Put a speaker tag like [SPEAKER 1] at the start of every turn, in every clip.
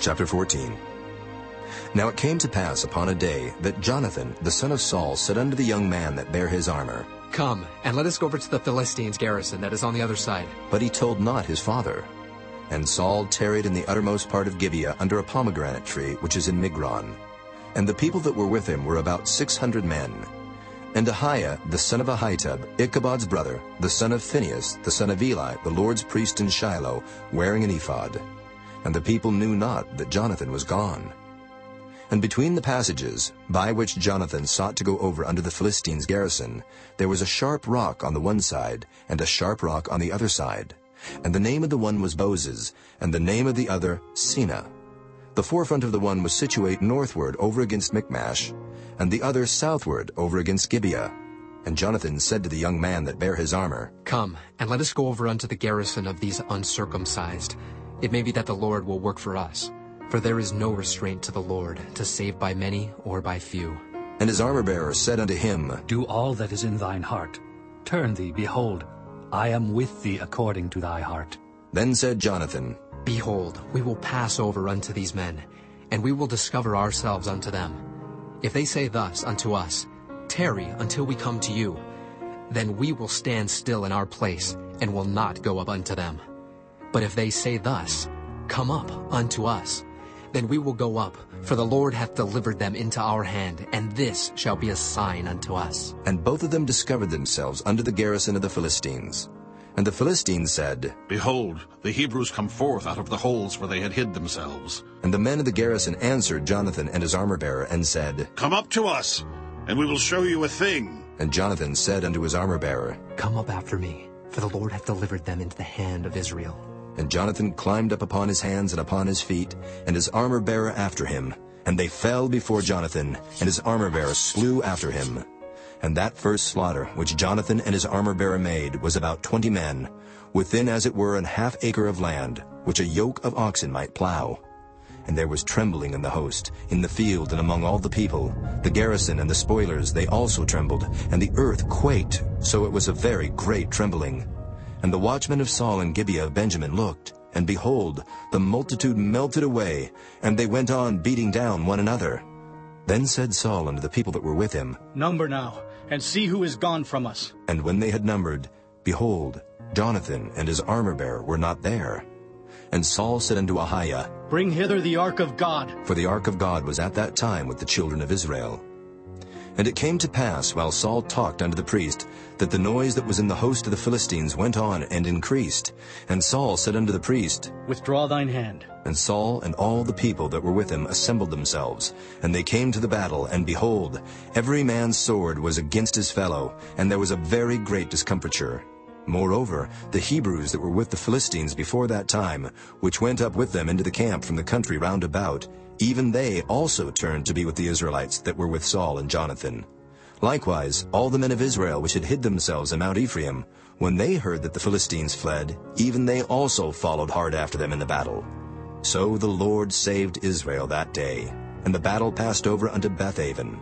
[SPEAKER 1] Chapter 14. Now it came to pass upon a day that Jonathan, the son of Saul, said unto the young man that bare his armor,
[SPEAKER 2] Come, and let us go over to the Philistines' garrison that is on the other side.
[SPEAKER 1] But he told not his father. And Saul tarried in the uttermost part of Gibeah under a pomegranate tree which is in Migron. And the people that were with him were about 600 men. And Ahiah, the son of Ahitub, Ichabod's brother, the son of Phinehas, the son of Eli, the Lord's priest in Shiloh, wearing an ephod. And the people knew not that Jonathan was gone. And between the passages, by which Jonathan sought to go over unto the Philistines' garrison, there was a sharp rock on the one side, and a sharp rock on the other side. And the name of the one was Boses, and the name of the other Seneh. The forefront of the one was situate northward over against Michmash, and the other southward over against Gibeah. And Jonathan said to the young man that bare his armor,
[SPEAKER 2] Come, and let us go over unto the garrison of these uncircumcised. It may be that the Lord will work for us. For there is no restraint to the Lord, to save by many or by few.
[SPEAKER 1] And his armor-bearer said unto him,
[SPEAKER 3] Do all that is in thine heart. Turn thee, behold, I am with thee according to thy heart.
[SPEAKER 1] Then said Jonathan,
[SPEAKER 2] Behold, we will pass over unto these men, and we will discover ourselves unto them. If they say thus unto us, Tarry until we come to you, then we will stand still in our place, and will not go up unto them. But if they say thus, Come up unto us, then we will go up, for the Lord hath delivered them into our hand, and this shall be a sign unto us.
[SPEAKER 1] And both of them discovered themselves unto the garrison of the Philistines. And the Philistines said,
[SPEAKER 4] Behold, the Hebrews come forth out of the holes where they had hid themselves.
[SPEAKER 1] And the men of the garrison answered Jonathan and his armor-bearer, and said,
[SPEAKER 4] Come up to us, and we will show you a thing.
[SPEAKER 1] And Jonathan said unto his armor-bearer,
[SPEAKER 2] Come up after me, for the Lord hath delivered them into the hand of Israel.
[SPEAKER 1] And Jonathan climbed up upon his hands and upon his feet, and his armor-bearer after him. And they fell before Jonathan, and his armor-bearer slew after him. And that first slaughter which Jonathan and his armor-bearer made was about 20 men, within as it were an half acre of land, which a yoke of oxen might plow. And there was trembling in the host, in the field and among all the people. The garrison and the spoilers, they also trembled, and the earth quaked, so it was a very great trembling. And the watchmen of Saul and Gibeah of Benjamin looked, and behold, the multitude melted away, and they went on beating down one another. Then said Saul unto the people that were with him,
[SPEAKER 5] Number now, and see who is gone from us.
[SPEAKER 1] And when they had numbered, behold, Jonathan and his armor-bearer were not there. And Saul said unto Ahiah,
[SPEAKER 5] Bring hither the ark of God.
[SPEAKER 1] For the ark of God was at that time with the children of Israel. And it came to pass, while Saul talked unto the priest, that the noise that was in the host of the Philistines went on and increased. And Saul said unto the priest,
[SPEAKER 5] Withdraw thine hand.
[SPEAKER 1] And Saul and all the people that were with him assembled themselves. And they came to the battle, and behold, every man's sword was against his fellow, and there was a very great discomfiture. Moreover, the Hebrews that were with the Philistines before that time, which went up with them into the camp from the country round about, even they also turned to be with the Israelites that were with Saul and Jonathan. Likewise, all the men of Israel which had hid themselves in Mount Ephraim, when they heard that the Philistines fled, even they also followed hard after them in the battle. So the Lord saved Israel that day, and the battle passed over unto Bethaven.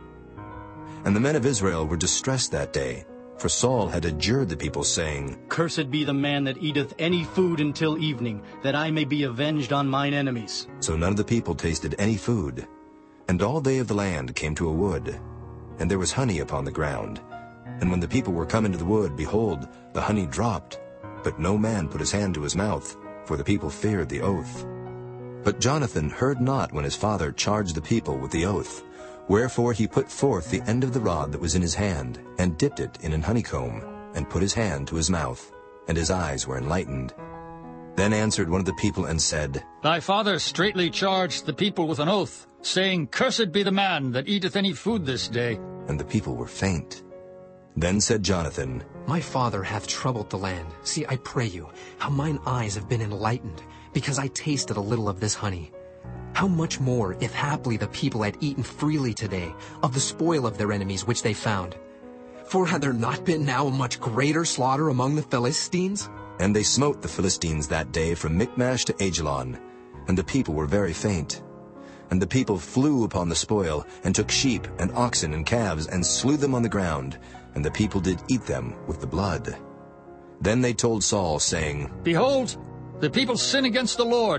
[SPEAKER 1] And the men of Israel were distressed that day, for Saul had adjured the people, saying,
[SPEAKER 5] Cursed be the man that eateth any food until evening, that I may be avenged on mine enemies.
[SPEAKER 1] So none of the people tasted any food. And all they of the land came to a wood, and there was honey upon the ground. And when the people were come into the wood, behold, the honey dropped, but no man put his hand to his mouth, for the people feared the oath. But Jonathan heard not when his father charged the people with the oath. Wherefore he put forth the end of the rod that was in his hand, and dipped it in an honeycomb, and put his hand to his mouth, and his eyes were enlightened. Then answered one of the people and said,
[SPEAKER 6] Thy father straitly charged the people with an oath, saying, Cursed be the man that eateth any food this day.
[SPEAKER 1] And the people were faint. Then said Jonathan,
[SPEAKER 2] My father hath troubled the land. See, I pray you, how mine eyes have been enlightened, because I tasted a little of this honey. How much more, if haply the people had eaten freely today of the spoil of their enemies which they found? For had there not been now a much greater slaughter among the Philistines?
[SPEAKER 1] And they smote the Philistines that day from Michmash to Aijalon, and the people were very faint. And the people flew upon the spoil, and took sheep and oxen and calves, and slew them on the ground, and the people did eat them with the blood. Then they told Saul, saying,
[SPEAKER 6] Behold, the people sin against the Lord.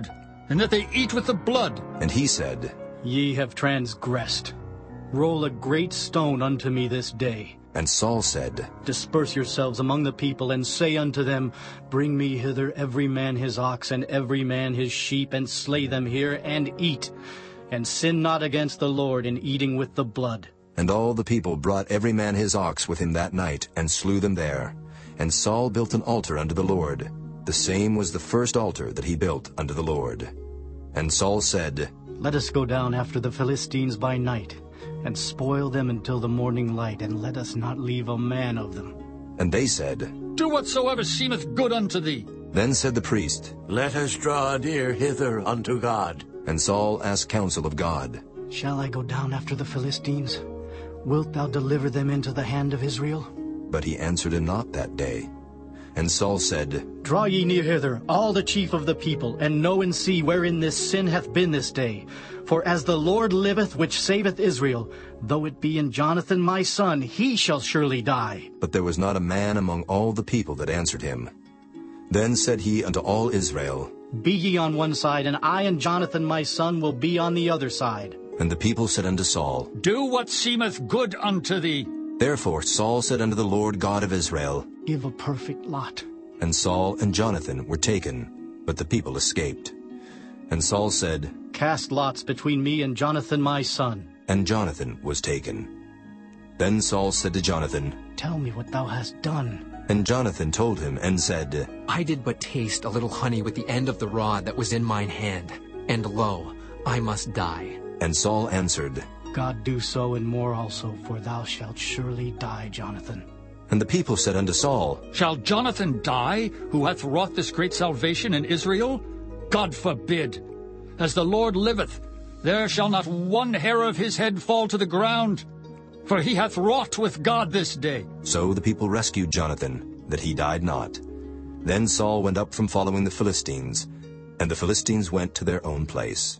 [SPEAKER 6] and that they eat with the blood.
[SPEAKER 1] And he said,
[SPEAKER 5] Ye have transgressed. Roll a great stone unto me this day.
[SPEAKER 1] And Saul said,
[SPEAKER 5] Disperse yourselves among the people, and say unto them, Bring me hither every man his ox, and every man his sheep, and slay them here, and eat. And sin not against the Lord in eating with the blood.
[SPEAKER 1] And all the people brought every man his ox with him that night, and slew them there. And Saul built an altar unto the Lord. The same was the first altar that he built unto the Lord. And Saul said,
[SPEAKER 5] Let us go down after the Philistines by night, and spoil them until the morning light, and let us not leave a man of them.
[SPEAKER 1] And they said,
[SPEAKER 6] Do whatsoever seemeth good unto thee.
[SPEAKER 1] Then said the priest,
[SPEAKER 7] Let us draw near hither unto God.
[SPEAKER 1] And Saul asked counsel of God.
[SPEAKER 5] Shall I go down after the Philistines? Wilt thou deliver them into the hand of Israel?
[SPEAKER 1] But he answered him not that day. And Saul said,
[SPEAKER 5] Draw ye near hither, all the chief of the people, and know and see wherein this sin hath been this day. For as the Lord liveth, which saveth Israel, though it be in Jonathan my son, he shall surely die.
[SPEAKER 1] But there was not a man among all the people that answered him. Then said he unto all Israel,
[SPEAKER 5] Be ye on one side, and I and Jonathan my son will be on the other side.
[SPEAKER 1] And the people said unto Saul,
[SPEAKER 6] Do what seemeth good unto thee.
[SPEAKER 1] Therefore Saul said unto the Lord God of Israel,
[SPEAKER 5] Give a perfect lot.
[SPEAKER 1] And Saul and Jonathan were taken, but the people escaped. And Saul said,
[SPEAKER 5] Cast lots between me and Jonathan my son.
[SPEAKER 1] And Jonathan was taken. Then Saul said to Jonathan,
[SPEAKER 5] Tell me what thou hast done.
[SPEAKER 1] And Jonathan told him, and said,
[SPEAKER 2] I did but taste a little honey with the end of the rod that was in mine hand, and lo, I must die.
[SPEAKER 1] And Saul answered,
[SPEAKER 5] God do so and more also, for thou shalt surely die, Jonathan.
[SPEAKER 1] And the people said unto Saul,
[SPEAKER 6] Shall Jonathan die, who hath wrought this great salvation in Israel? God forbid. As the Lord liveth, there shall not one hair of his head fall to the ground, for he hath wrought with God this day.
[SPEAKER 1] So the people rescued Jonathan, that he died not. Then Saul went up from following the Philistines, and the Philistines went to their own place.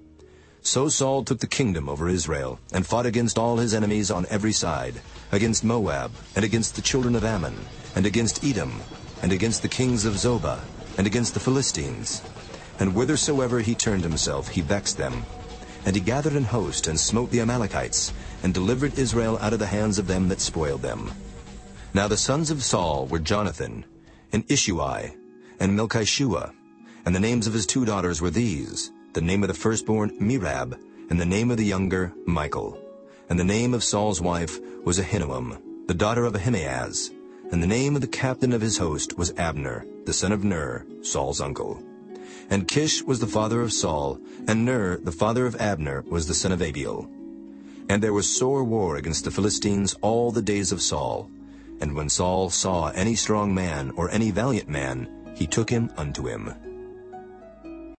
[SPEAKER 1] So Saul took the kingdom over Israel, and fought against all his enemies on every side, against Moab, and against the children of Ammon, and against Edom, and against the kings of Zobah, and against the Philistines. And whithersoever he turned himself, he vexed them. And he gathered an host, and smote the Amalekites, and delivered Israel out of the hands of them that spoiled them. Now the sons of Saul were Jonathan, and Ishuai, and Melchishua, and the names of his 2 daughters were these, the name of the firstborn Merab, and the name of the younger Michal. And the name of Saul's wife was Ahinoam, the daughter of Ahimaaz. And the name of the captain of his host was Abner, the son of Ner, Saul's uncle. And Kish was the father of Saul, and Ner, the father of Abner, was the son of Abiel. And there was sore war against the Philistines all the days of Saul. And when Saul saw any strong man or any valiant man, he took him unto him.